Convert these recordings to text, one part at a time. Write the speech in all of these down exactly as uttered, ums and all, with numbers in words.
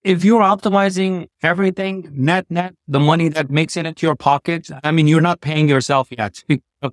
if you're optimizing everything, net, net, the money that makes it into your pocket, I mean, you're not paying yourself yet.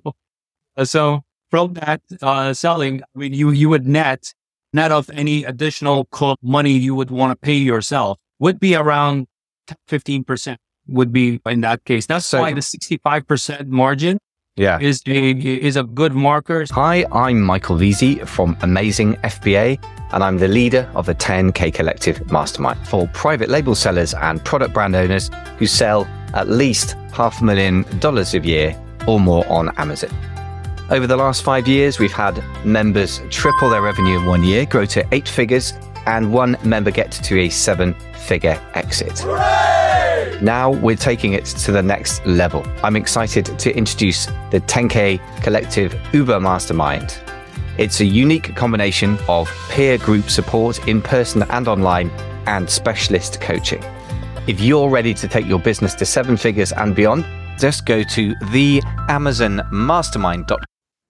So from that uh, selling, I mean, you, you would net, net of any additional co- money you would want to pay yourself would be around fifteen percent would be in that case. That's so, why the sixty-five percent margin yeah. is, a, is a good marker. Hi, I'm Michael Veazey from Amazing F B A, and I'm the leader of the ten K Collective Mastermind for private label sellers and product brand owners who sell at least half a million dollars a year or more on Amazon. Over the last five years, we've had members triple their revenue in one year, grow to eight figures, and one member get to a seven-figure exit. Hooray! Now we're taking it to the next level. I'm excited to introduce the ten K Collective Uber Mastermind. It's a unique combination of peer group support in person and online and specialist coaching. If you're ready to take your business to seven figures and beyond, just go to the amazon mastermind dot com.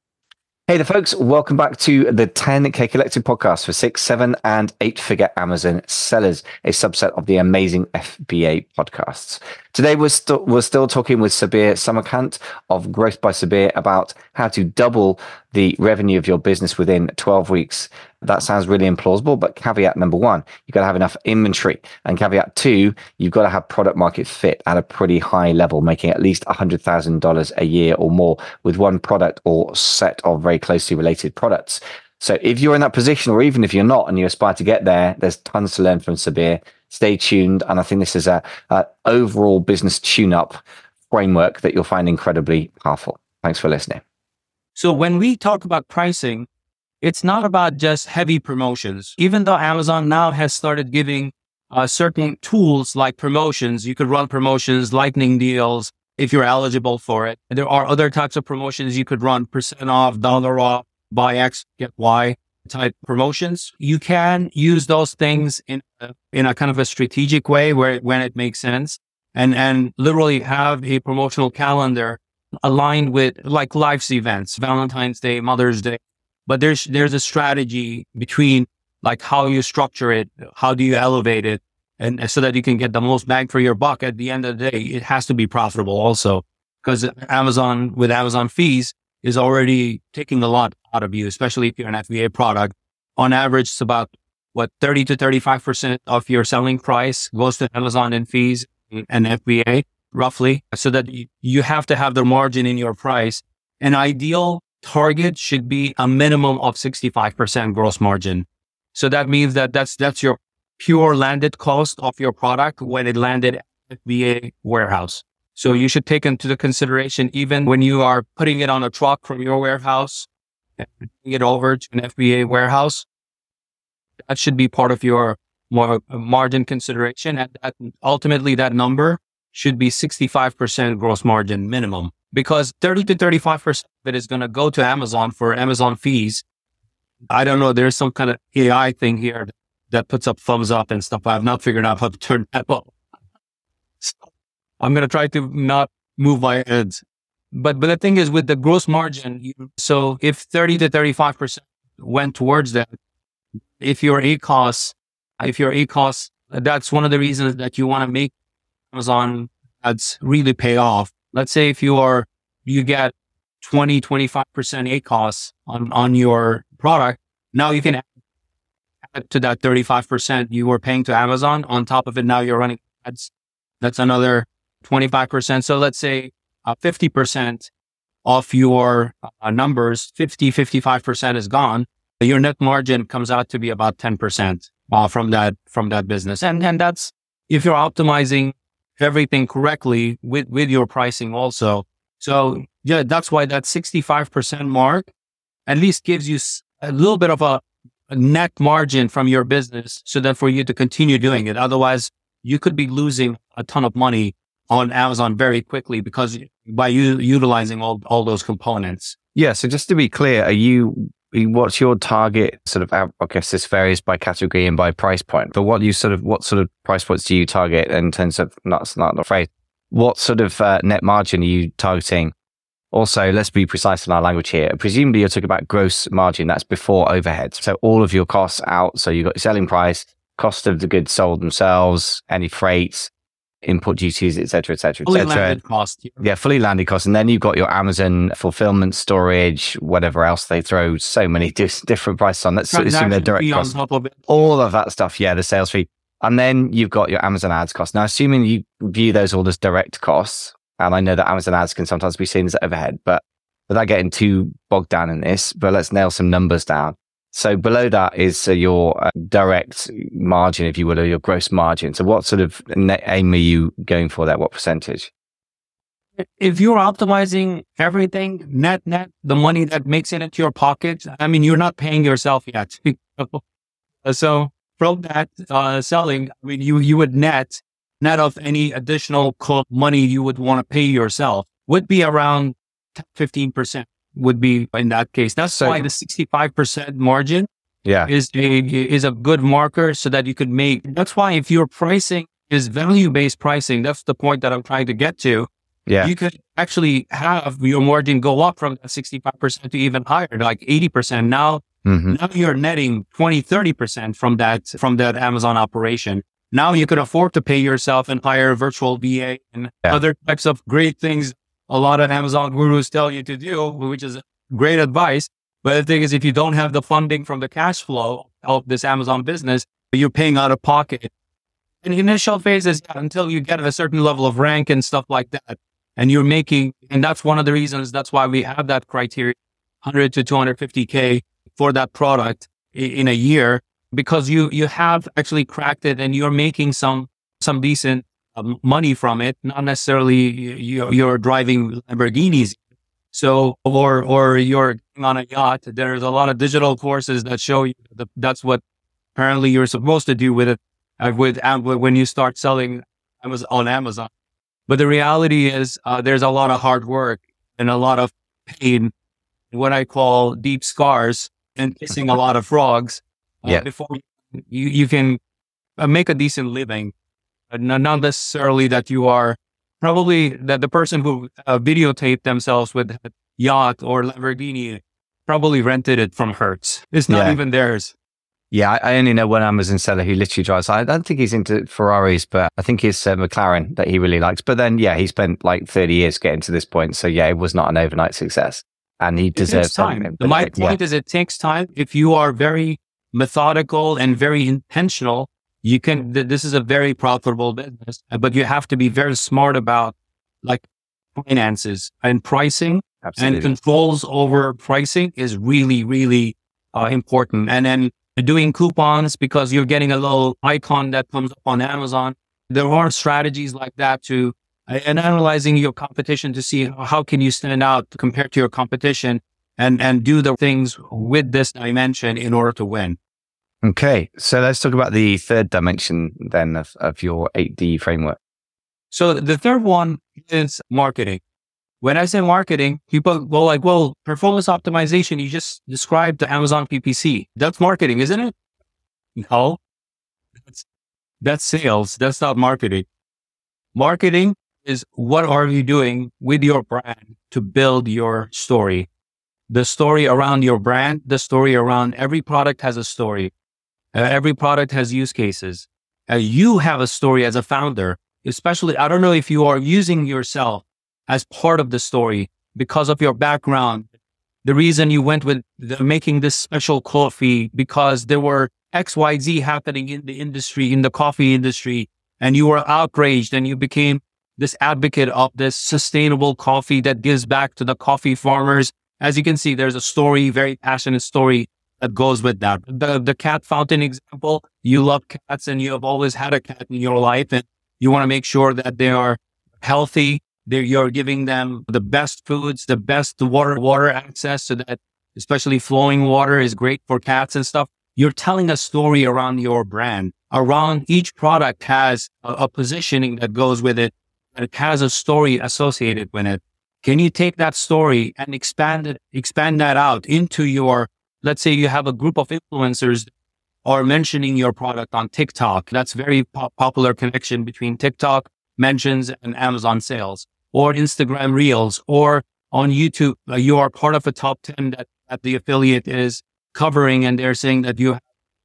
Hey there, folks. Welcome back to the ten K Collective podcast for six, seven, and eight-figure Amazon sellers, a subset of the Amazing F B A podcasts. Today, we're, st- we're still talking with Sabir Samarkand of Growth by Sabir about how to double the revenue of your business within twelve weeks. That sounds really implausible, but caveat number one, you've got to have enough inventory. And caveat two, you've got to have product market fit at a pretty high level, making at least one hundred thousand dollars a year or more with one product or set of very closely related products. So if you're in that position, or even if you're not and you aspire to get there, there's tons to learn from Sabir. Stay tuned. And I think this is a, a overall business tune-up framework that you'll find incredibly powerful. Thanks for listening. So when we talk about pricing, it's not about just heavy promotions. Even though Amazon now has started giving uh, certain tools like promotions, you could run promotions, lightning deals, if you're eligible for it. And there are other types of promotions you could run, percent off, dollar off, buy X, get Y type promotions. You can use those things in a, in a kind of a strategic way where when it makes sense, and, and literally have a promotional calendar aligned with like life's events, Valentine's Day, Mother's Day. But there's there's a strategy between like how you structure it, how do you elevate it, and so that you can get the most bang for your buck. At the end of the day, it has to be profitable also, because Amazon with Amazon fees is already taking a lot out of you, especially if you're an F B A product. On average, it's about what thirty to thirty-five percent of your selling price goes to Amazon in fees and F B A roughly, so that you, you have to have the margin in your price. An ideal target should be a minimum of sixty-five percent gross margin. So that means that that's, that's your pure landed cost of your product when it landed at F B A warehouse. So you should take into the consideration, even when you are putting it on a truck from your warehouse and bringing it over to an F B A warehouse, that should be part of your more margin consideration. And that, ultimately that number should be sixty-five percent gross margin minimum. Because thirty to thirty-five percent of it is going to go to Amazon for Amazon fees. I don't know. There's some kind of A I thing here that puts up thumbs up and stuff. I've not figured out how to turn that off. So I'm going to try to not move my heads. But, but the thing is with the gross margin, you, so if thirty to thirty-five percent went towards that, if your A costs, if your A costs, that's one of the reasons that you want to make Amazon ads really pay off. Let's say if you are, you get twenty, twenty-five percent A costs on, on your product. Now you can add to that thirty-five percent you were paying to Amazon. On top of it, now you're running ads. That's another twenty-five percent. So let's say uh, fifty percent of your uh, numbers, fifty, fifty-five percent is gone. Your net margin comes out to be about ten percent uh, from that, from that business. And, and that's if you're optimizing everything correctly with, with your pricing also. So yeah, that's why that sixty-five percent mark at least gives you a little bit of a, a net margin from your business so that for you to continue doing it. Otherwise, you could be losing a ton of money on Amazon very quickly because by u- utilizing all, all those components. Yeah. So just to be clear, are you, what's your target sort of, I guess this varies by category and by price point, but what you sort of, what sort of price points do you target in terms of, not, not afraid, what sort of uh, net margin are you targeting? Also, let's be precise in our language here. Presumably you're talking about gross margin. That's before overheads. So all of your costs out. So you've got your selling price cost of the goods sold themselves, any freight, input duties, et cetera, et cetera, et Fully cetera. landed cost. Yeah. Yeah, fully landed cost. And then you've got your Amazon fulfillment, storage, whatever else they throw so many dis- different prices on. Let's assume their direct fee on cost. top of it. All of that stuff. Yeah, the sales fee. And then you've got your Amazon ads cost. Now, assuming you view those all as direct costs, and I know that Amazon ads can sometimes be seen as overhead, but without getting too bogged down in this, but let's nail some numbers down. So below that is uh, your uh, direct margin, if you will, or your gross margin. So what sort of net aim are you going for there? What percentage? If you're optimizing everything, net, net, the money that makes it into your pocket, I mean, you're not paying yourself yet. So from that uh, selling, I mean, you, you would net, net of any additional money you would want to pay yourself would be around fifteen percent. Would be in that case. That's so, why the sixty-five percent margin yeah. is a, is a good marker so that you could make, that's why if your pricing is value-based pricing, that's the point that I'm trying to get to. Yeah. You could actually have your margin go up from that sixty-five percent to even higher, like eighty percent. Now, mm-hmm. now you're netting twenty, thirty percent from that, from that Amazon operation. Now you could afford to pay yourself and hire a virtual V A and yeah. other types of great things a lot of Amazon gurus tell you to do, which is great advice. But the thing is, if you don't have the funding from the cash flow of this Amazon business, you're paying out of pocket. In the initial phases, yeah, until you get a certain level of rank and stuff like that, and you're making, and that's one of the reasons, that's why we have that criteria, one hundred to two hundred fifty K for that product in a year, because you, you have actually cracked it and you're making some, some decent money from it, not necessarily you're, you're driving Lamborghinis. So, or, or you're on a yacht. There's a lot of digital courses that show you that that's what apparently you're supposed to do with it, uh, with, uh, when you start selling on Amazon. But the reality is, uh, there's a lot of hard work and a lot of pain, what I call deep scars, and kissing a lot of frogs uh, yeah. before you, you can uh, make a decent living. Not necessarily that you are probably that the person who uh, videotaped themselves with a yacht or Lamborghini probably rented it from Hertz. It's not yeah. even theirs. Yeah, I, I only know one Amazon seller who literally drives. I don't think he's into Ferraris, but I think it's uh, McLaren that he really likes. But then, yeah, he spent like thirty years getting to this point. So yeah, it was not an overnight success, and he deserves time. My point yeah. is, it takes time. If you are very methodical and very intentional, you can, th- this is a very profitable business, but you have to be very smart about like finances and pricing. Absolutely. And controls over pricing is really, really uh, important. And then doing coupons because you're getting a little icon that comes up on Amazon. There are strategies like that to, uh, and analyzing your competition to see how can you stand out compared to your competition and, and do the things with this dimension in order to win. Okay, so let's talk about the third dimension then of, of your eight D framework. So the third one is marketing. When I say marketing, people go like, well, performance optimization, you just described the Amazon P P C. That's marketing, isn't it? No, that's, that's sales. That's not marketing. Marketing is what are you doing with your brand to build your story? The story around your brand, the story around every product has a story. Uh, every product has use cases. Uh, you have a story as a founder, especially, I don't know if you are using yourself as part of the story because of your background. The reason you went with the, making this special coffee because there were X Y Z happening in the industry, in the coffee industry, and you were outraged and you became this advocate of this sustainable coffee that gives back to the coffee farmers. As you can see, there's a story, very passionate story that goes with that. The, the cat fountain example, you love cats and you have always had a cat in your life and you want to make sure that they are healthy. They're, you're giving them the best foods, the best water, water access so that especially flowing water is great for cats and stuff. You're telling a story around your brand. Around each product has a, a positioning that goes with it. And it has a story associated with it. Can you take that story and expand it, expand that out into your, let's say you have a group of influencers are mentioning your product on TikTok. That's very po- popular connection between TikTok mentions and Amazon sales, or Instagram Reels, or on YouTube. Uh, you are part of a top ten that, that the affiliate is covering, and they're saying that you have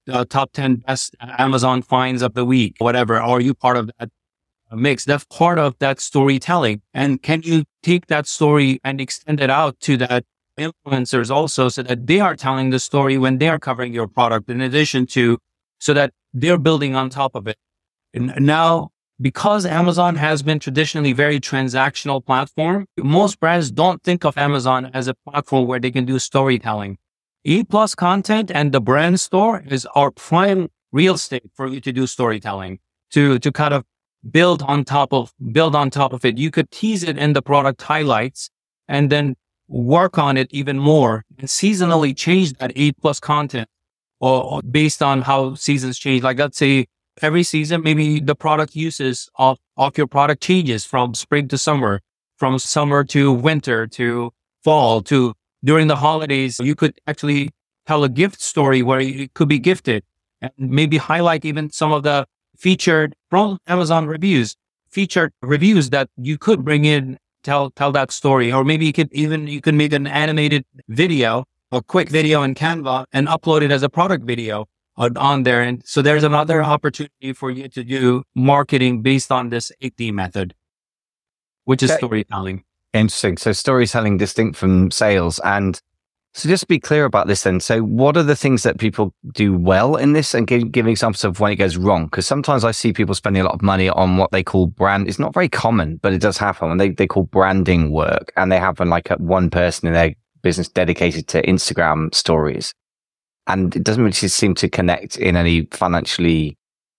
uh, top ten best Amazon finds of the week, whatever. Are you part of that mix? That's part of that storytelling. And can you take that story and extend it out to that influencers also, so that they are telling the story when they are covering your product, in addition to, so that they're building on top of it. And now, because Amazon has been traditionally very transactional platform, most brands don't think of Amazon as a platform where they can do storytelling. E plus content and the brand store is our prime real estate for you to do storytelling, to, to kind of build on top of, build on top of it. You could tease it in the product highlights and then work on it even more and seasonally change that E plus content or, or based on how seasons change. Like, let's say every season, maybe the product uses of, of your product changes from spring to summer, from summer to winter to fall to during the holidays. You could actually tell a gift story where it could be gifted and maybe highlight even some of the featured from Amazon reviews, featured reviews that you could bring in, tell, tell that story. Or maybe you could even, you could make an animated video, a quick video in Canva and upload it as a product video on there. And so there's another opportunity for you to do marketing based on this eight D method, which is okay. Storytelling. Interesting. So storytelling distinct from sales. And so just to be clear about this then, so what are the things that people do well in this, and give, give examples of when it goes wrong? Because sometimes I see people spending a lot of money on what they call brand. It's not very common, but it does happen. And they, they call branding work, and they have like a, one person in their business dedicated to Instagram stories. And it doesn't really seem to connect in any financially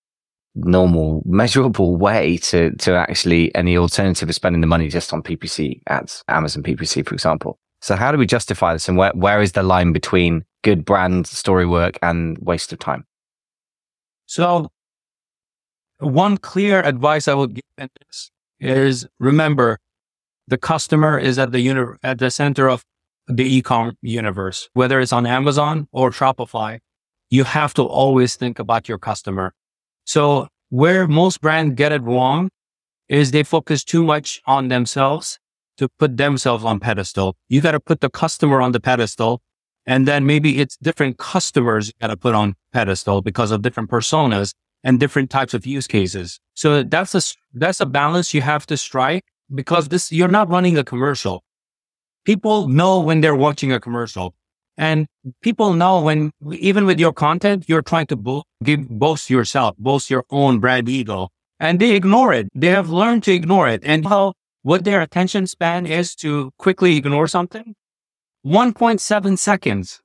normal, measurable way to, to actually any alternative of spending the money just on P P C ads, Amazon P P C, for example. So how do we justify this, and where, where is the line between good brand story work and waste of time? So one clear advice I would give in this is, remember, the customer is at the uni- at the center of the e-com universe, whether it's on Amazon or Shopify. You have to always think about your customer. So where most brands get it wrong is they focus too much on themselves to put themselves on pedestal. You got to put the customer on the pedestal, and then maybe it's different customers you got to put on pedestal because of different personas and different types of use cases. So that's a, that's a balance you have to strike, because this, you're not running a commercial. People know when they're watching a commercial, and people know when, even with your content, you're trying to bo- give, boast yourself, boast your own brand ego, and they ignore it. They have learned to ignore it. And how, what their attention span is to quickly ignore something? one point seven seconds.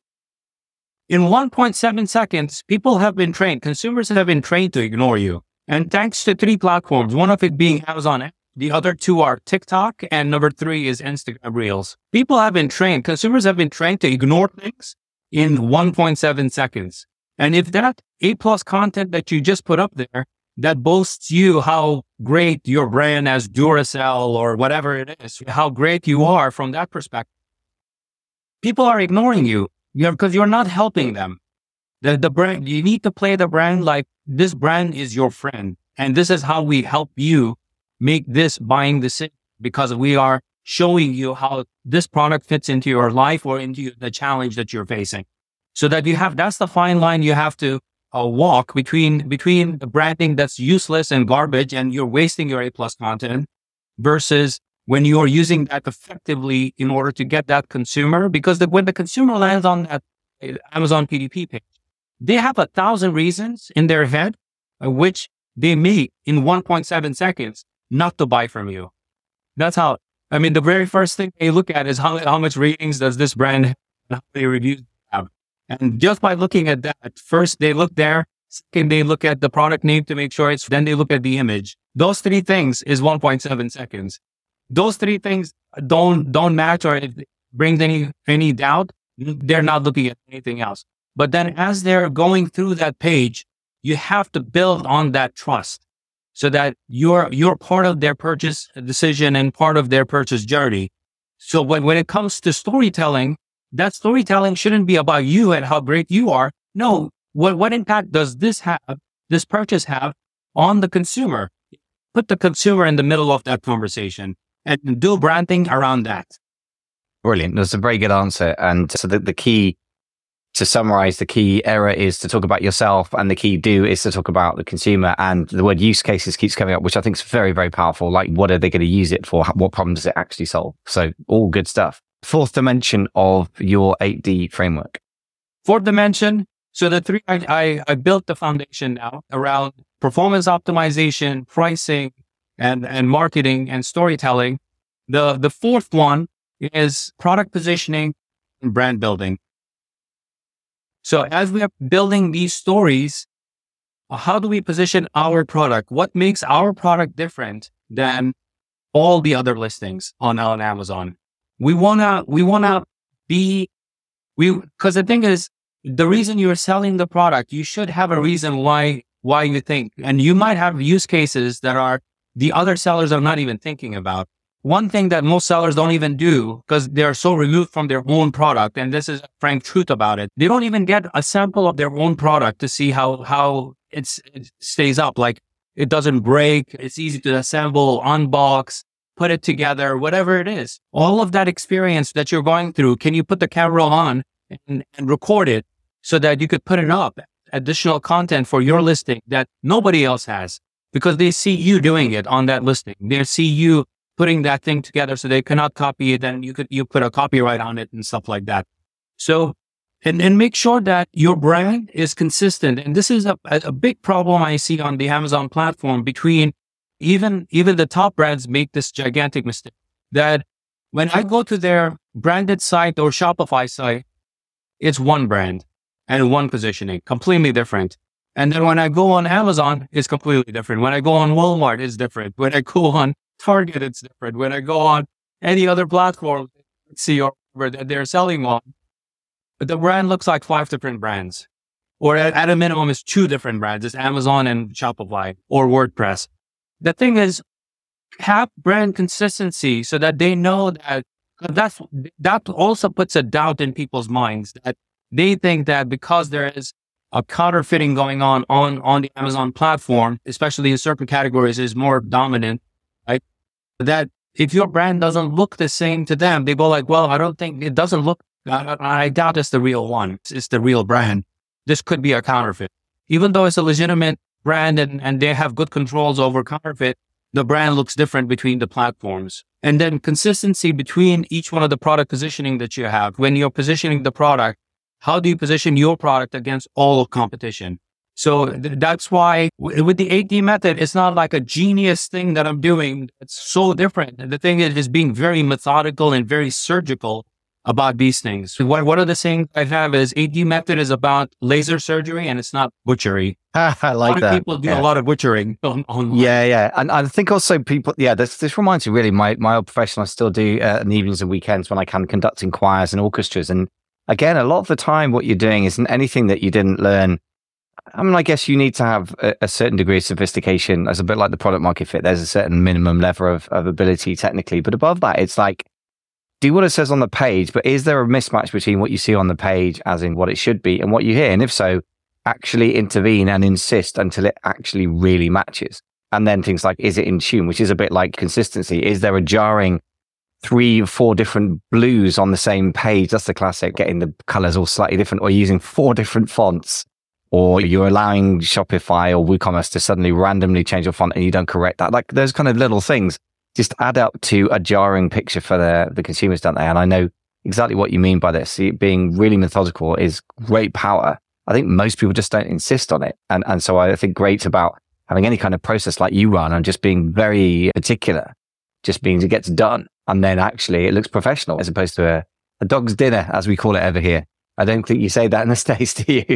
In one point seven seconds, people have been trained, consumers have been trained to ignore you. And thanks to three platforms, one of it being Amazon, the other two are TikTok, and number three is Instagram Reels. People have been trained, consumers have been trained to ignore things in one point seven seconds. And if that A plus content that you just put up there, that boasts you how great your brand as Duracell or whatever it is, how great you are from that perspective, people are ignoring you because you're not helping them. The, the brand, you need to play the brand like this brand is your friend. And this is how we help you make this buying decision, because we are showing you how this product fits into your life or into the challenge that you're facing. So that you have, that's the fine line you have to uh, walk between, between the branding that's useless and garbage and you're wasting your A plus content, versus when you're using that effectively in order to get that consumer. Because the, when the consumer lands on that Amazon P D P page, they have a thousand reasons in their head, uh, which they make in one point seven seconds not to buy from you. That's how, I mean, the very first thing they look at is how, how much ratings does this brand have, and how many reviews have. And just by looking at that, first they look there, second they look at the product name to make sure it's, then they look at the image. Those three things is one point seven seconds. Those three things don't, don't match, or if it brings any, any doubt, they're not looking at anything else. But then as they're going through that page, you have to build on that trust, so that you're, you're part of their purchase decision and part of their purchase journey. So when, when it comes to storytelling, that storytelling shouldn't be about you and how great you are. No, what, what impact does this have, this purchase have on the consumer? Put the consumer in the middle of that conversation and do branding around that. Brilliant. That's a very good answer. And so the, the key to summarize, the key error is to talk about yourself, and the key do is to talk about the consumer. And the word use cases keeps coming up, which I think is very, very powerful. Like, what are they going to use it for? What problem does it actually solve? So all good stuff. Fourth dimension of your eight D framework. Fourth dimension. So the three, I, I, I built the foundation now around performance optimization, pricing, and, and marketing and storytelling. The, the fourth one is product positioning and brand building. So as we are building these stories, how do we position our product? What makes our product different than all the other listings on, on Amazon? We wanna, we wanna be, we, cause the thing is, the reason you're selling the product, you should have a reason why, why you think, and you might have use cases that are the other sellers are not even thinking about. One thing that most sellers don't even do, because they're so removed from their own product, and this is a frank truth about it, they don't even get a sample of their own product to see how, how it's, it stays up. Like, it doesn't break, it's easy to assemble, unbox, put it together, whatever it is. All of that experience that you're going through, can you put the camera on and, and record it so that you could put it up, additional content for your listing that nobody else has, because they see you doing it on that listing. They see you putting that thing together so they cannot copy it, and you could, you put a copyright on it and stuff like that. So, and, and make sure that your brand is consistent. And this is a, a big problem I see on the Amazon platform between even, even the top brands make this gigantic mistake that when I go to their branded site or Shopify site, it's one brand and one positioning, completely different. And then when I go on Amazon, it's completely different. When I go on Walmart, it's different. When I go on Target, it's different. When I go on any other platform, see or that they're selling on, but the brand looks like five different brands, or at, at a minimum, it's two different brands. It's Amazon and Shopify or WordPress. The thing is, have brand consistency so that they know that that's, that also puts a doubt in people's minds that they think that because there is a counterfeiting going on on, on the Amazon platform, especially in certain categories, is more dominant. Right? That if your brand doesn't look the same to them, they go like, well, I don't think it doesn't look, I, I doubt it's the real one. It's, it's the real brand. This could be a counterfeit. Even though it's a legitimate brand and, and they have good controls over counterfeit, the brand looks different between the platforms. And then consistency between each one of the product positioning that you have. When you're positioning the product, how do you position your product against all of competition? So th- that's why w- with the eight D method, it's not like a genius thing that I'm doing. It's so different. And the thing is, is being very methodical and very surgical about these things. What, one of the things I have is eight D method is about laser surgery and it's not butchery. I like a lot that. Of people do yeah. a lot of butchering on, online. Yeah, yeah. And I think also people, yeah, this, this reminds me really, my, my old profession, I still do uh, in the evenings and weekends when I can, conducting choirs and orchestras. And again, a lot of the time what you're doing isn't anything that you didn't learn. I mean, I guess you need to have a, a certain degree of sophistication. As a bit like the product market fit, there's a certain minimum level of, of ability technically. But above that, it's like, do what it says on the page, but is there a mismatch between what you see on the page, as in what it should be, and what you hear? And if so, actually intervene and insist until it actually really matches. And then things like, is it in tune, which is a bit like consistency. Is there a jarring three or four different blues on the same page? That's the classic, getting the colors all slightly different, or using four different fonts, or you're allowing Shopify or WooCommerce to suddenly randomly change your font and you don't correct that. Like those kind of little things just add up to a jarring picture for the, the consumers, don't they? And I know exactly what you mean by this. See, being really methodical is great power. I think most people just don't insist on it. And, and so I think great about having any kind of process like you run and just being very particular, just being, it gets done. And then actually it looks professional as opposed to a, a dog's dinner, as we call it over here. I don't think you say that in the States, do you?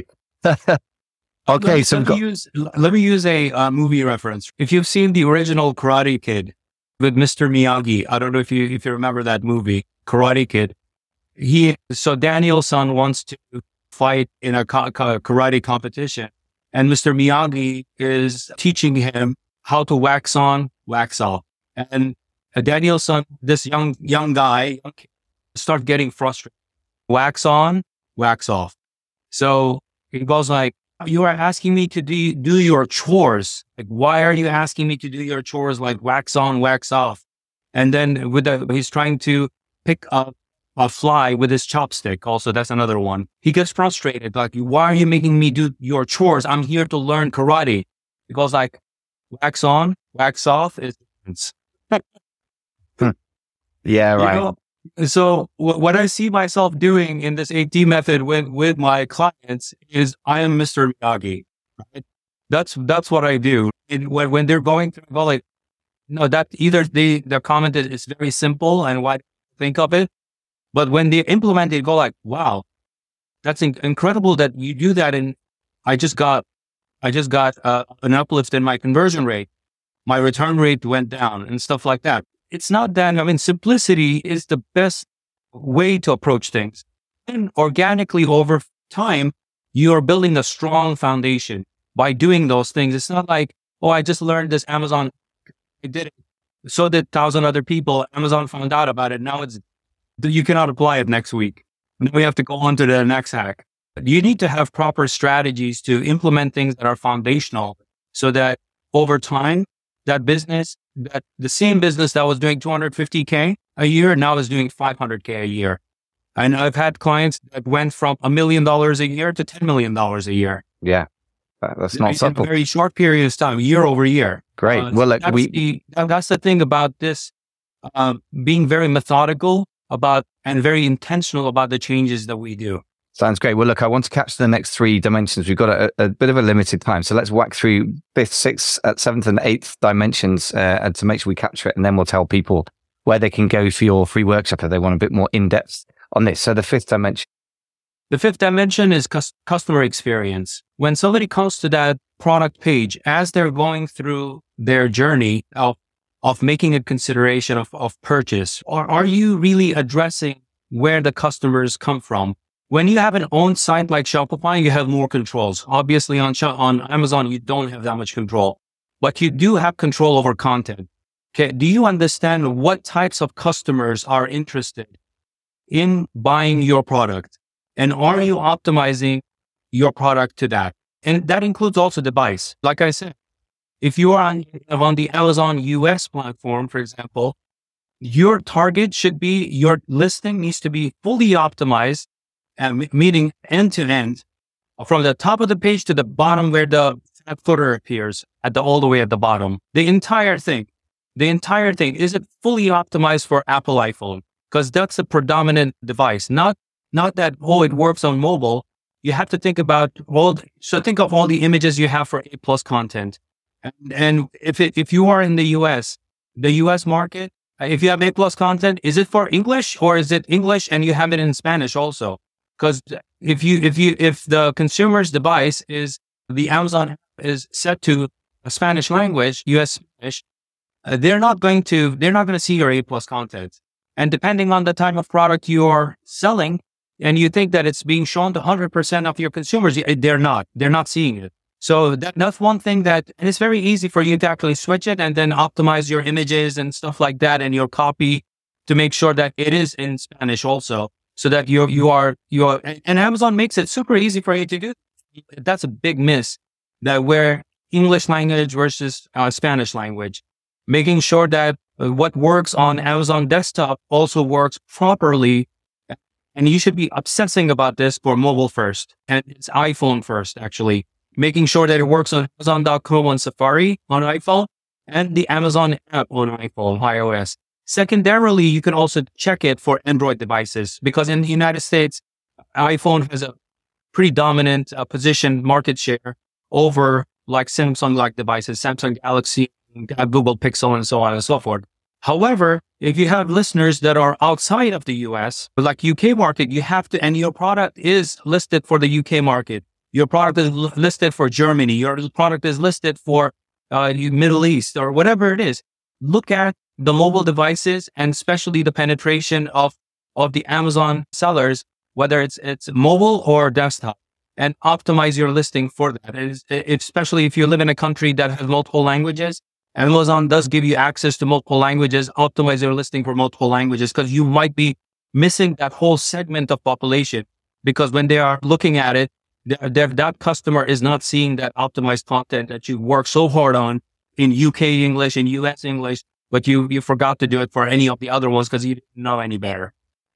Okay, let, so let, got... me use, let me use a uh, movie reference. If you've seen the original Karate Kid with Mister Miyagi, I don't know if you if you remember that movie, Karate Kid. He so Daniel-san wants to fight in a ka- ka- karate competition, and Mister Miyagi is teaching him how to wax on, wax off, and uh, Daniel-san, this young young guy, young kid, start getting frustrated. Wax on, wax off. So he goes like, you are asking me to do, do your chores. Like, why are you asking me to do your chores? Like wax on, wax off. And then with the, he's trying to pick up a fly with his chopstick. Also, that's another one. He gets frustrated. Like, why are you making me do your chores? I'm here to learn karate. Because like wax on, wax off is. Yeah, right. You know? So w- what I see myself doing in this eight D method with, with my clients is I am Mister Miyagi. Right? That's, that's what I do. And when, when they're going through, well, like, no, that either they, their comment is, is very simple and what think of it. But when they implement it, go like, wow, that's in- incredible that you do that. And I just got, I just got uh, an uplift in my conversion rate. My return rate went down and stuff like that. It's not that, I mean, simplicity is the best way to approach things. And organically over time, you are building a strong foundation by doing those things. It's not like, oh, I just learned this Amazon. I did it. So did thousand other people. Amazon found out about it. Now it's, you cannot apply it next week. Now we have to go on to the next hack. You need to have proper strategies to implement things that are foundational so that over time, that business, that the same business that was doing two hundred fifty K a year now is doing five hundred K a year. And I've had clients that went from a million dollars a year to ten million dollars a year. Yeah. That's not in simple. a very short period of time, year over year. Great. Uh, well, so look, that's, we, the, that's the thing about this, uh, being very methodical about and very intentional about the changes that we do. Sounds great. Well, look, I want to capture the next three dimensions. We've got a, a bit of a limited time. So let's whack through fifth, sixth, uh, seventh and eighth dimensions uh, and to make sure we capture it. And then we'll tell people where they can go for your free workshop if they want a bit more in-depth on this. So the fifth dimension. The fifth dimension is cus- customer experience. When somebody comes to that product page, as they're going through their journey of, of making a consideration of, of purchase, or are you really addressing where the customers come from? When you have an own site like Shopify, you have more controls. Obviously on, on Amazon, you don't have that much control, but you do have control over content. Okay. Do you understand what types of customers are interested in buying your product? And are you optimizing your product to that? And that includes also device. Like I said, if you are on, on the Amazon U S platform, for example, your target should be, your listing needs to be fully optimized, and meaning end to end, from the top of the page to the bottom where the footer appears at the all the way at the bottom. The entire thing, the entire thing, is it fully optimized for Apple iPhone? Because that's the predominant device, not Not that, oh, it works on mobile. You have to think about all, the, so think of all the images you have for A plus content. And, and if it, if you are in the U S, the U S market, if you have A plus content, is it for English or is it English and you have it in Spanish also? Because if you, if you, if the consumer's device is, the Amazon app is set to a Spanish language, U S Spanish, uh, they're not going to, they're not going to see your A plus content. And depending on the type of product you're selling, and you think that it's being shown to one hundred percent of your consumers, they're not. They're not seeing it. So that, that's one thing that, and it's very easy for you to actually switch it and then optimize your images and stuff like that and your copy to make sure that it is in Spanish also, so that you you are, you are, and Amazon makes it super easy for you to do. That's a big miss, that where English language versus uh, Spanish language, making sure that uh, what works on Amazon desktop also works properly. And you should be obsessing about this for mobile first, and it's iPhone first, actually. Making sure that it works on Amazon dot com on Safari on iPhone and the Amazon app on iPhone, iOS. Secondarily, you can also check it for Android devices, because in the United States, iPhone has a pretty dominant uh, position market share over like Samsung-like devices, Samsung Galaxy, Google Pixel, and so on and so forth. However, if you have listeners that are outside of the U S, like U K market, you have to, and your product is listed for the U K market. Your product is l- listed for Germany. Your product is listed for uh, Middle East or whatever it is. Look at the mobile devices and especially the penetration of, of the Amazon sellers, whether it's, it's mobile or desktop, and optimize your listing for that. It is, especially if you live in a country that has multiple languages. Amazon does give you access to multiple languages. Optimize your listing for multiple languages, because you might be missing that whole segment of population, because when they are looking at it, they're, they're, that customer is not seeing that optimized content that you work so hard on in U K English and U S English, but you, you forgot to do it for any of the other ones because you didn't know any better.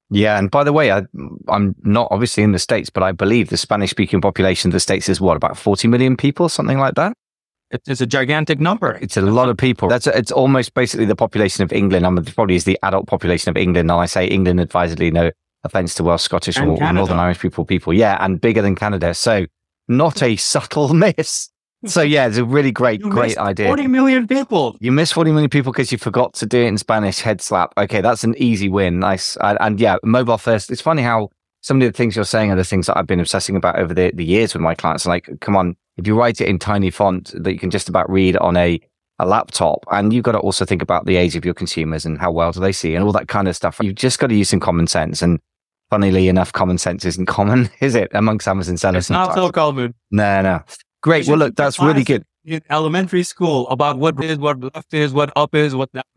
Yeah. And by the way, I, I'm not obviously in the States, but I believe the Spanish speaking population of the States is what, about forty million people, something like that? It's a gigantic number. It's a lot of people. That's a, it's almost basically the population of England. I mean, probably is the adult population of England. And I say England advisedly, no offense to Welsh, Scottish, or, or Northern Irish people, people. Yeah, and bigger than Canada. So not a subtle miss. So yeah, it's a really great, you great idea. forty million people. You missed forty million people because you forgot to do it in Spanish. Head slap. Okay, that's an easy win. Nice. And, and yeah, mobile first. It's funny how some of the things you're saying are the things that I've been obsessing about over the, the years with my clients. Like, come on, if you write it in tiny font that you can just about read on a, a laptop, and you've got to also think about the age of your consumers and how well do they see and all that kind of stuff. You've just got to use some common sense. And funnily enough, common sense isn't common, is it, amongst Amazon sellers? It's not so common. No, no. Great. Well, look, that's really good. In elementary school about what is, what left is, what up is, what down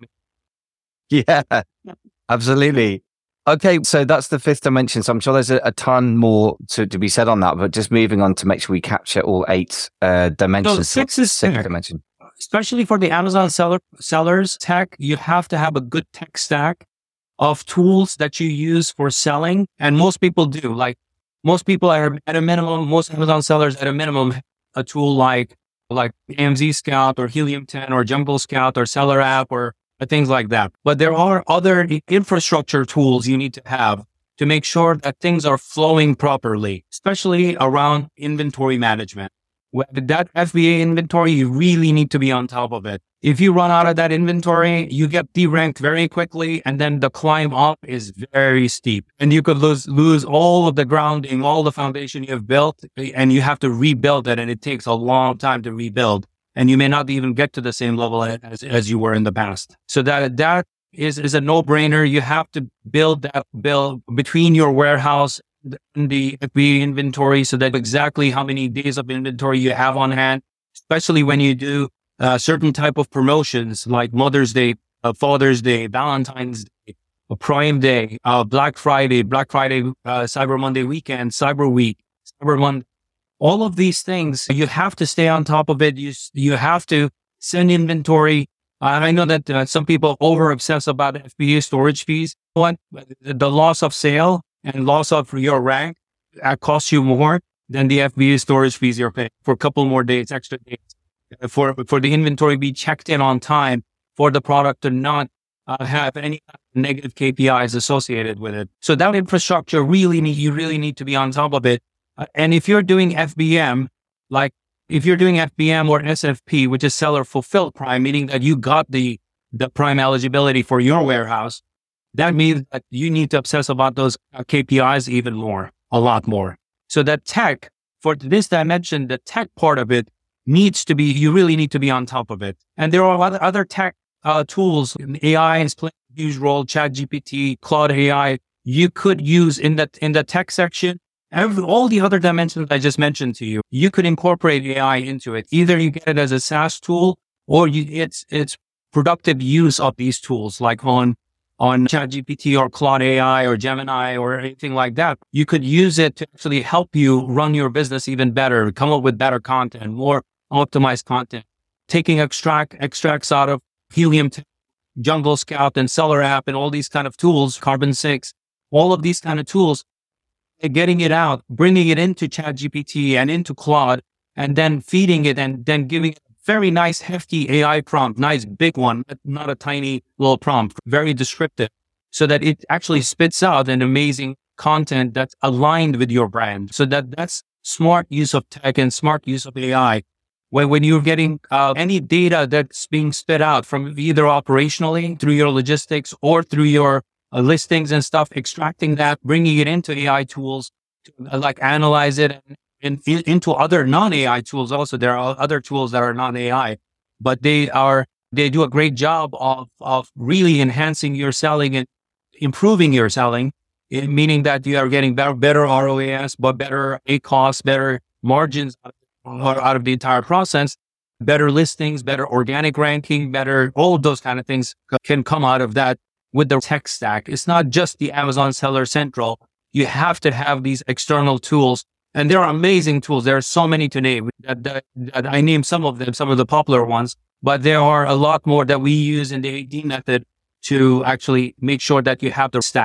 is. Yeah, absolutely. Okay, so that's the fifth dimension. So I'm sure there's a, a ton more to, to be said on that, but just moving on to make sure we capture all eight uh, dimensions. So six is six dimension. Especially for the Amazon seller sellers tech, you have to have a good tech stack of tools that you use for selling, and most people do. Like most people are at a minimum. Most Amazon sellers at a minimum a tool like like A M Z Scout or Helium ten or Jungle Scout or Seller App or things like that. But there are other infrastructure tools you need to have to make sure that things are flowing properly, especially around inventory management. With that F B A inventory, you really need to be on top of it. If you run out of that inventory, you get deranked very quickly, and then the climb up is very steep. And you could lose lose all of the grounding, all the foundation you have built, and you have to rebuild it, and it takes a long time to rebuild. And you may not even get to the same level as, as you were in the past. So that that is, is a no-brainer. You have to build that build between your warehouse and the F B A inventory so that exactly how many days of inventory you have on hand, especially when you do uh, certain type of promotions like Mother's Day, uh, Father's Day, Valentine's Day, uh, Prime Day, uh, Black Friday, Black Friday, uh, Cyber Monday weekend, Cyber Week, Cyber Monday. All of these things, you have to stay on top of it. You you have to send inventory. Uh, I know that uh, some people over obsess about F B A storage fees. What the loss of sale and loss of your rank uh, costs you more than the F B A storage fees you're paying for a couple more days, extra days, uh, for for the inventory be checked in on time, for the product to not uh, have any negative K P Is associated with it. So that infrastructure really need you really need to be on top of it. Uh, and if you're doing F B M, like if you're doing F B M or S F P, which is seller fulfilled prime, meaning that you got the, the prime eligibility for your warehouse, that means that you need to obsess about those uh, K P Is even more, a lot more. So that tech, for this dimension, the tech part of it needs to be, you really need to be on top of it. And there are other, other tech uh, tools. A I is playing a huge role, ChatGPT, Claude A I, you could use in the, in the tech section. Every, all the other dimensions I just mentioned to you, you could incorporate A I into it. Either you get it as a SaaS tool, or you, it's it's productive use of these tools, like on on ChatGPT or Claude A I or Gemini or anything like that. You could use it to actually help you run your business even better, come up with better content, more optimized content. Taking extract extracts out of Helium, Jungle Scout, and Seller App, and all these kind of tools, Carbon six, all of these kind of tools. Getting it out, bringing it into ChatGPT and into Claude, and then feeding it and then giving it a very nice, hefty A I prompt, nice big one, not a tiny little prompt, very descriptive, so that it actually spits out an amazing content that's aligned with your brand. So that that's smart use of tech and smart use of A I. When, when you're getting uh, any data that's being spit out from either operationally through your logistics or through your Uh, listings and stuff, extracting that, bringing it into A I tools to uh, like analyze it and, and in, into other non-A I tools. Also, there are other tools that are non-A I, but they are, they do a great job of, of really enhancing your selling and improving your selling, it, meaning that you are getting better, better R O A S, but better A costs, better margins out, out of the entire process, better listings, better organic ranking, better, all of those kind of things can come out of that. With the tech stack, it's not just the Amazon Seller Central. You have to have these external tools, and there are amazing tools. There are so many to name. That, that, that I named some of them, some of the popular ones, but there are a lot more that we use in the A D method to actually make sure that you have the stack.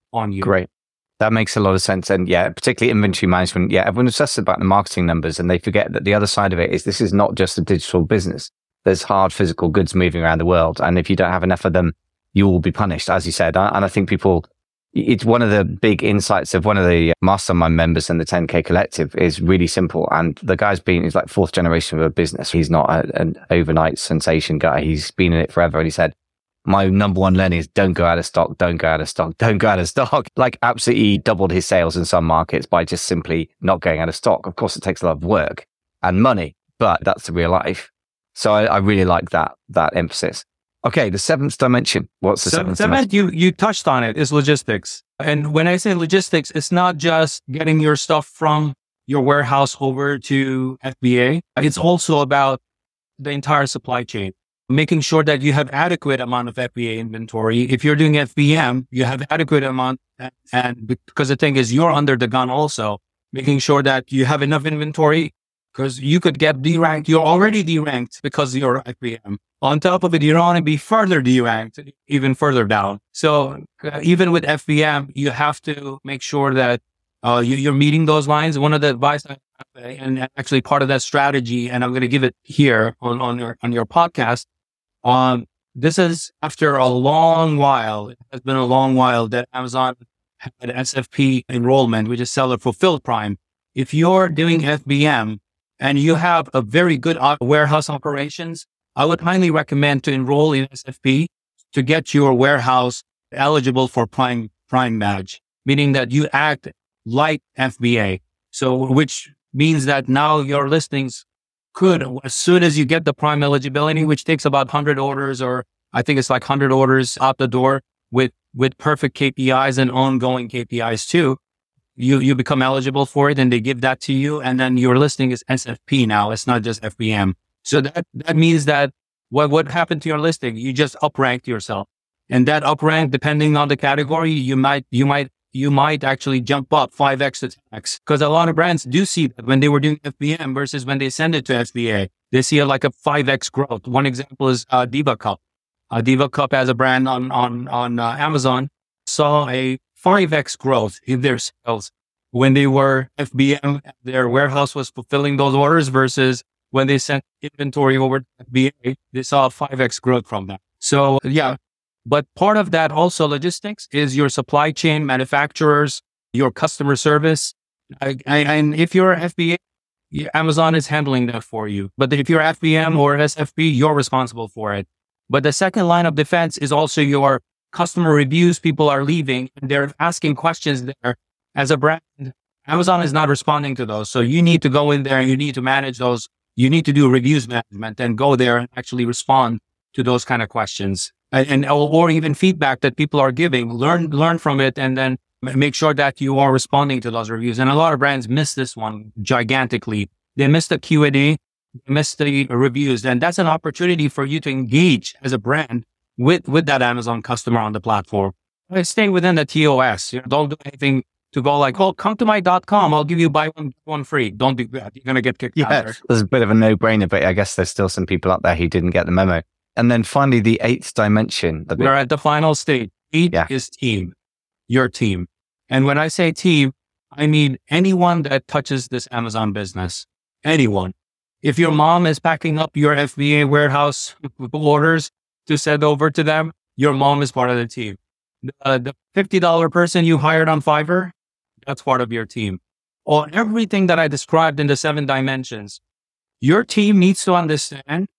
on you. Great. That makes a lot of sense. And yeah, particularly inventory management. Yeah, everyone obsesses about the marketing numbers and they forget that the other side of it is this is not just a digital business. There's hard physical goods moving around the world. And if you don't have enough of them, you will be punished, as you said. And I think people, it's one of the big insights of one of the mastermind members in the ten K Collective is really simple. And the guy's been, he's like fourth generation of a business. He's not a, an overnight sensation guy. He's been in it forever. And he said, my number one learning is don't go out of stock, don't go out of stock, don't go out of stock. Like absolutely doubled his sales in some markets by just simply not going out of stock. Of course, it takes a lot of work and money, but that's the real life. So I, I really like that, that emphasis. Okay, the seventh dimension. What's the so, seventh seventh, dimension? you, you touched on it, is logistics. And when I say logistics, it's not just getting your stuff from your warehouse over to F B A. It's also about the entire supply chain, making sure that you have adequate amount of F B A inventory. If you're doing F B M, you have adequate amount. And, and because the thing is, you're under the gun also, making sure that you have enough inventory because you could get deranked. You're already deranked because you're F B M. On top of it, you don't want to be further deranked, even further down. So uh, even with F B M, you have to make sure that uh, you, you're meeting those lines. One of the advice I have, and actually part of that strategy, and I'm going to give it here on, on your, on your podcast. Um, this is after a long while, it has been a long while that Amazon had S F P enrollment, which is seller fulfilled prime. If you're doing F B M and you have a very good warehouse operations, I would highly recommend to enroll in S F P to get your warehouse eligible for prime, prime badge, meaning that you act like F B A. So, which means that now your listings could, as soon as you get the prime eligibility, which takes about one hundred orders, or I think it's like one hundred orders out the door with, with perfect K P Is and ongoing K P Is too, you, you become eligible for it and they give that to you. And then your listing is S F P now. It's not just F B M. So that, that means that what, what happened to your listing? You just upranked yourself, and that uprank, depending on the category, you might, you might, you might actually jump up five X to ten X, because a lot of brands do see that when they were doing F B M versus when they send it to F B A, they see a, like a five X growth. One example is uh, Diva Cup. Uh, Diva Cup as a brand on, on, on uh, Amazon saw a five X growth in their sales when they were F B M. Their warehouse was fulfilling those orders versus when they sent inventory over to F B A, they saw a five X growth from that. So yeah, but part of that also logistics is your supply chain, manufacturers, your customer service. I, I, and if you're F B A, Amazon is handling that for you. But if you're F B M or S F P, you're responsible for it. But the second line of defense is also your customer reviews. People are leaving and they're asking questions there. As a brand, Amazon is not responding to those. So you need to go in there and you need to manage those. You need to do reviews management and go there and actually respond to those kind of questions, and, and or even feedback that people are giving. Learn, learn from it, and then make sure that you are responding to those reviews. And a lot of brands miss this one gigantically. They miss the Q and A, they miss the reviews, and that's an opportunity for you to engage as a brand with with that Amazon customer on the platform. Stay within the T O S. You know, don't do anything to go like, oh, come to my dot com. I'll give you buy one, one free. Don't do that. You're going to get kicked yeah, out there. There's a bit of a no-brainer, but I guess there's still some people out there who didn't get the memo. And then finally, the eighth dimension. We're at the final stage. Eight yeah. is team, your team. And when I say team, I mean anyone that touches this Amazon business, anyone. If your mom is packing up your F B A warehouse orders to send over to them, your mom is part of the team. Uh, the fifty dollars person you hired on Fiverr, that's part of your team. Or everything that I described in the seven dimensions, your team needs to understand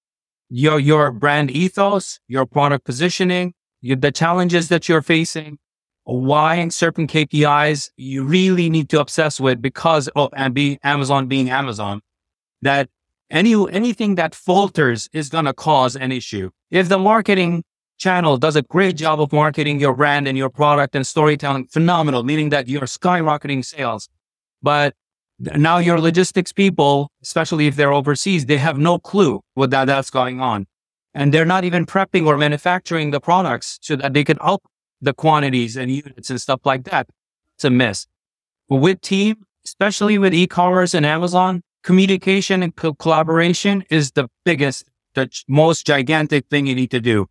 your, your brand ethos, your product positioning, your, the challenges that you're facing, why certain K P Is you really need to obsess with because of and be Amazon being Amazon, that any, anything that falters is going to cause an issue. If the marketing channel does a great job of marketing your brand and your product and storytelling, phenomenal, meaning that you're skyrocketing sales. But now your logistics people, especially if they're overseas, they have no clue what that, that's going on. And they're not even prepping or manufacturing the products so that they can up the quantities and units and stuff like that. It's a miss. But with team, especially with e-commerce and Amazon, communication and co- collaboration is the biggest, the most gigantic thing you need to do.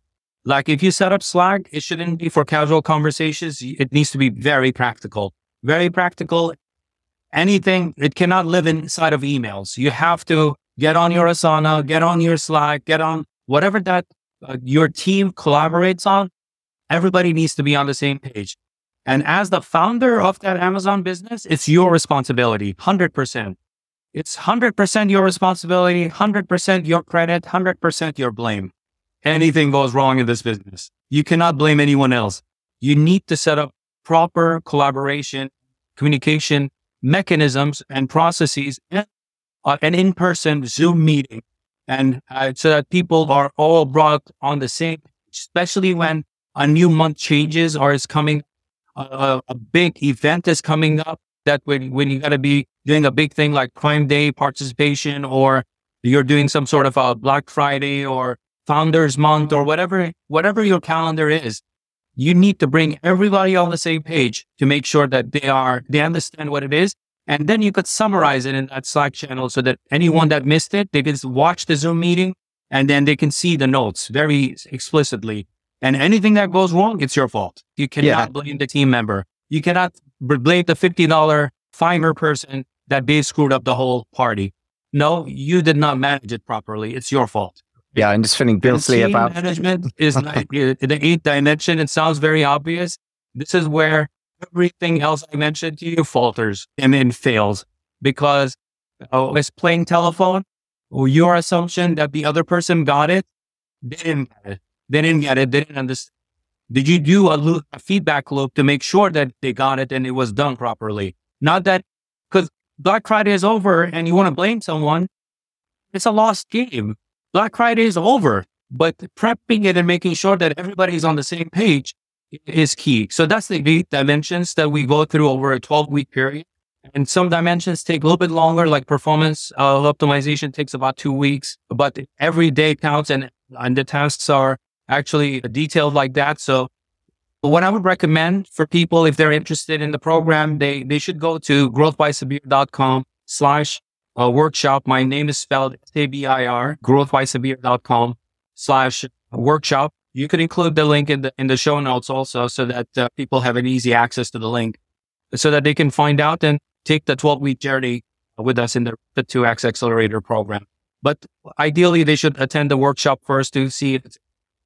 Like if you set up Slack, it shouldn't be for casual conversations. It needs to be very practical, very practical. Anything, it cannot live inside of emails. You have to get on your Asana, get on your Slack, get on whatever that uh, your team collaborates on. Everybody needs to be on the same page. And as the founder of that Amazon business, it's your responsibility, one hundred percent. It's one hundred percent your responsibility, one hundred percent your credit, one hundred percent your blame. Anything goes wrong in this business, you cannot blame anyone else. You need to set up proper collaboration, communication mechanisms and processes, and uh, an in-person Zoom meeting. And uh, so that people are all brought on the same, especially when a new month changes or is coming, uh, a big event is coming up, that when, when you got to be doing a big thing like Prime Day participation, or you're doing some sort of a Black Friday or Founders Month or whatever, whatever your calendar is, you need to bring everybody on the same page to make sure that they are, they understand what it is. And then you could summarize it in that Slack channel so that anyone that missed it, they can just watch the Zoom meeting and then they can see the notes very explicitly. And anything that goes wrong, it's your fault. You cannot yeah. blame the team member. You cannot blame the fifty dollars Fiverr person that they screwed up the whole party. No, you did not manage it properly. It's your fault. Yeah, I'm just feeling guilty team about management is like the eighth dimension. It sounds very obvious. This is where everything else I mentioned to you falters and then fails, because oh, it's playing telephone. Or your assumption that the other person got it, they didn't get it. They didn't get it. They didn't understand. Did you do a, loop, a feedback loop to make sure that they got it and it was done properly? Not that, because Black Friday is over and you want to blame someone. It's a lost game. Black Friday is over, but prepping it and making sure that everybody's on the same page is key. So that's the eight dimensions that we go through over a twelve week period. And some dimensions take a little bit longer, like performance uh, optimization takes about two weeks, but every day counts, and, and the tasks are actually detailed like that. So what I would recommend for people, if they're interested in the program, they, they should go to growthbysabir.com slash Uh, workshop. My name is spelled S A B I R, growthbysabir.com slash workshop. You could include the link in the, in the show notes also, so that uh, people have an easy access to the link, so that they can find out and take the twelve week journey with us in the, the two X Accelerator program. But ideally, they should attend the workshop first to see it.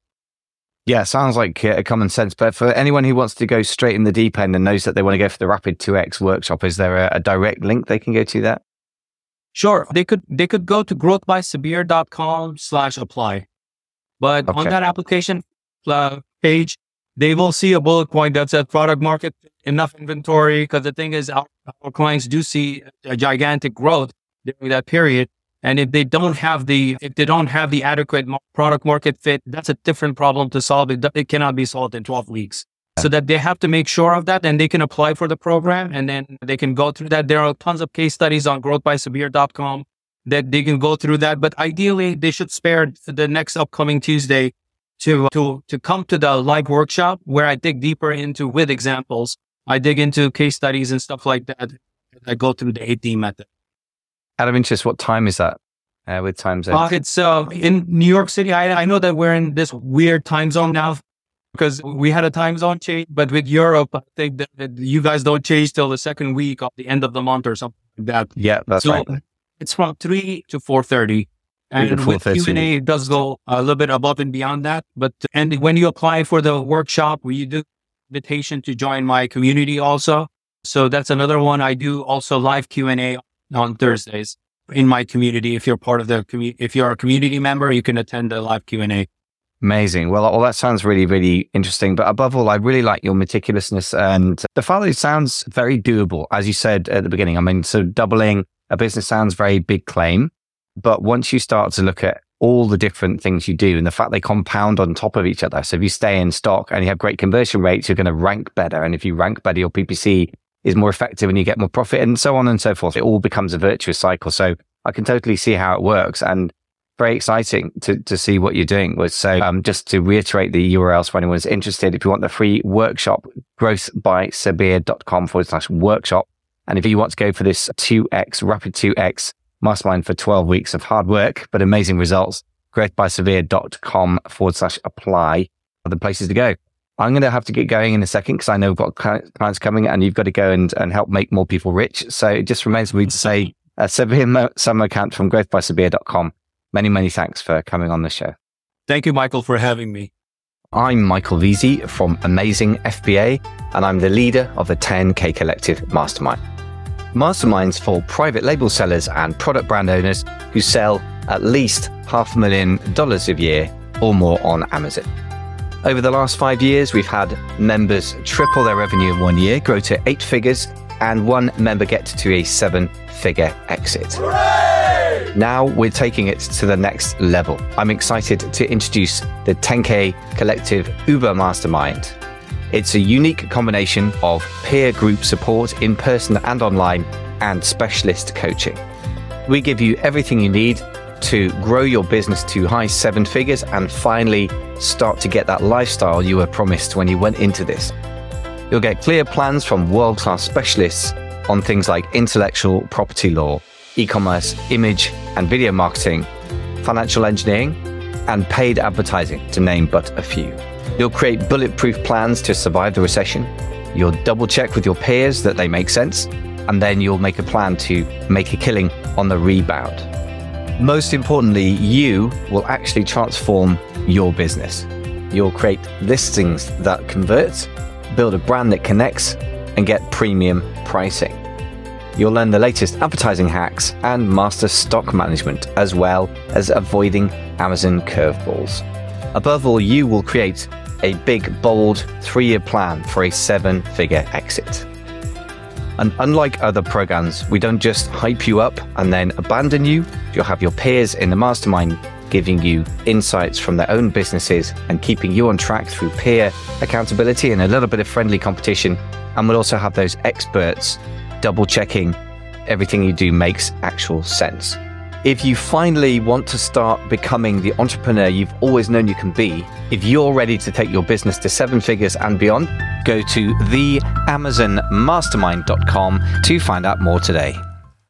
Yeah, sounds like uh, common sense. But for anyone who wants to go straight in the deep end and knows that they want to go for the Rapid two X workshop, is there a, a direct link they can go to that? Sure. They could, they could go to growthbysabir.com slash apply. But okay. on that application uh, page, they will see a bullet point that says product market, enough inventory. Because the thing is, our, our clients do see a gigantic growth during that period. And if they don't have the, if they don't have the adequate product market fit, that's a different problem to solve. It, it cannot be solved in twelve weeks. So that they have to make sure of that, and they can apply for the program, and then they can go through that. There are tons of case studies on growth by sabir dot com that they can go through that. But ideally, they should spare the next upcoming Tuesday to, to, to come to the live workshop, where I dig deeper into, with examples, I dig into case studies and stuff like that. I go through the eight D method. Out of interest, what time is that uh, with time zones? Uh, it's uh, in New York City. I, I know that we're in this weird time zone now, because we had a time zone change, but with Europe, I think that, that you guys don't change till the second week of the end of the month or something like that. Yeah, that's so right. It's from three to four thirty. And with Q and A, it does go a little bit above and beyond that. But, and when you apply for the workshop, we do invitation to join my community also. So that's another one. I do also live Q and A on Thursdays in my community. If you're part of the community, if you're a community member, you can attend the live Q and A. Amazing. Well, all that sounds really, really interesting. But above all, I really like your meticulousness, and the fact that it sounds very doable, as you said at the beginning. I mean, so doubling a business sounds very big claim, but once you start to look at all the different things you do and the fact they compound on top of each other. So if you stay in stock and you have great conversion rates, you're going to rank better. And if you rank better, your P P C is more effective and you get more profit, and so on and so forth. It all becomes a virtuous cycle. So I can totally see how it works, and very exciting to, to see what you're doing. So um, just to reiterate the U R Ls for anyone who's interested, if you want the free workshop, growthbysabir.com forward slash workshop. And if you want to go for this two X, Rapid two X mastermind for twelve weeks of hard work, but amazing results, growthbysabir.com forward slash apply. other places to go. I'm going to have to get going in a second because I know we've got clients coming and you've got to go and, and help make more people rich. So it just remains for me to say, uh, Sabir Samarkand from growth by sabir dot com. Many, many thanks for coming on the show. Thank you, Michael, for having me. I'm Michael Veazey from Amazing F B A, and I'm the leader of the ten K Collective Mastermind. Masterminds for private label sellers and product brand owners who sell at least half a million dollars a year or more on Amazon. Over the last five years, we've had members triple their revenue in one year, grow to eight figures, and one member get to a seven-figure exit. Hooray! Now we're taking it to the next level. I'm excited to introduce the ten K Collective Uber Mastermind. It's a unique combination of peer group support in person and online and specialist coaching. We give you everything you need to grow your business to high seven figures and finally start to get that lifestyle you were promised when you went into this. You'll get clear plans from world-class specialists on things like intellectual property law, e-commerce, image and video marketing, financial engineering, and paid advertising, to name but a few. You'll create bulletproof plans to survive the recession. You'll double check with your peers that they make sense, and then you'll make a plan to make a killing on the rebound. Most importantly, you will actually transform your business. You'll create listings that convert, build a brand that connects, and get premium pricing. You'll learn the latest advertising hacks and master stock management, as well as avoiding Amazon curveballs. Above all, you will create a big, bold three-year plan for a seven-figure exit. And unlike other programs, we don't just hype you up and then abandon you. You'll have your peers in the mastermind giving you insights from their own businesses and keeping you on track through peer accountability and a little bit of friendly competition. And we'll also have those experts double checking everything you do makes actual sense. If you finally want to start becoming the entrepreneur you've always known you can be, if you're ready to take your business to seven figures and beyond, go to the amazon mastermind dot com to find out more today.